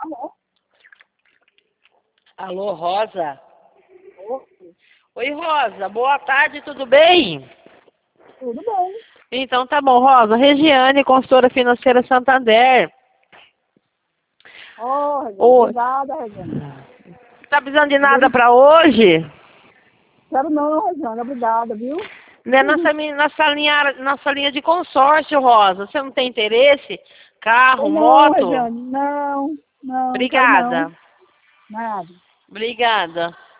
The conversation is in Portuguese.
Alô? Alô, Rosa? Oi, Oi, Rosa. Boa tarde, tudo bem? tudo bem? Então tá bom, Rosa. Regiane, consultora financeira Santander. Ô, Regina, Oi. obrigada, Regina. Tá precisando de nada pra hoje? Quero não, Regina, obrigada, viu? Né, nossa linha de consórcio, Rosa. Você não tem interesse? Carro, Não, moto? Regina, não, quero não, Obrigada. nada. Obrigada.